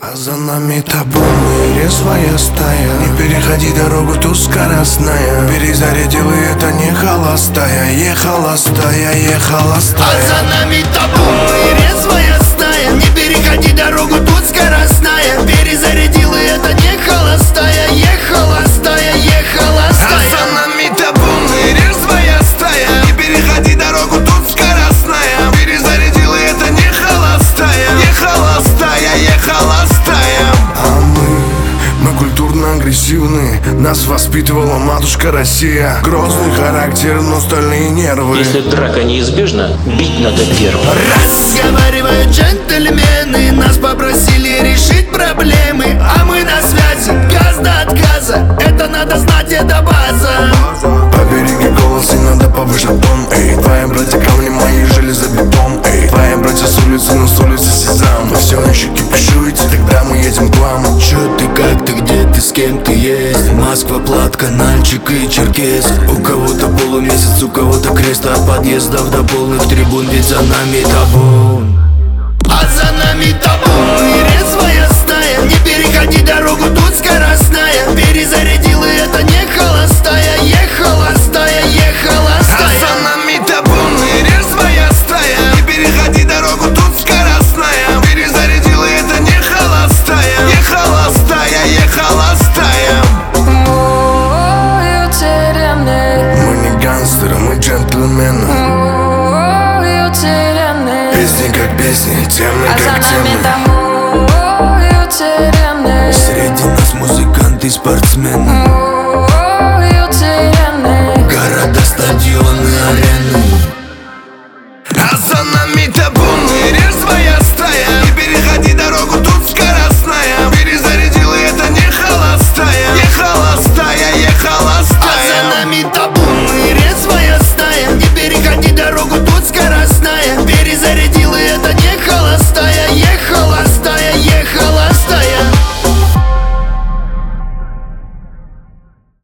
А за нами табун и резвая стая. Не переходи дорогу, тут скоростная. Перезарядил, и это не холостая. Ехала стая, ехала стая. А за нами табун и резвая стая. Не переходи дорогу, тут скоростная. Перезарядил, и это не холостая. Ехала стая, ехала стая. А за нами табун и резвая стая. Не переходи дорогу, тут скоростная. Перезарядил, и это не холостая. Ехала стая, ехала стая. А мы культурно-агрессивны. Нас воспитывала матушка Россия. Грозный характер, но стальные нервы. Если драка неизбежна, бить надо первым. Разговаривают джентльмены. Нас попросили решить проблемы. А мы на связи, газ до отказа. Это надо знать, это база. Побереги голос, и надо повышать тон. Эй, твои братья камни, мои железобетон. Эй, твои братья с улицы, но с улицы Сезам. Вы все еще кипишуете, тогда мы едем к вам. Чё ты, как ты, где ты, с кем ты есть? Москва, Платка, Нальчик и Черкес. У кого-то полумесяц, у кого-то крест. От подъездов до полных трибун, ведь за нами табун. А за нами табун и резвая стая. Не переходи дорогу, тут скоростная. Перезарядила, это не холостая. Ехала стая, ехала стая. А за нами табун и резвая стая. Не переходи дорогу, тут скоростная. Перезарядил, и это не холостая. Ехала стая, ехала стая. Мы не гангстеры, мы джентльмены. Песни как песни, темны как темны. Среди нас музыканты и спортсмены.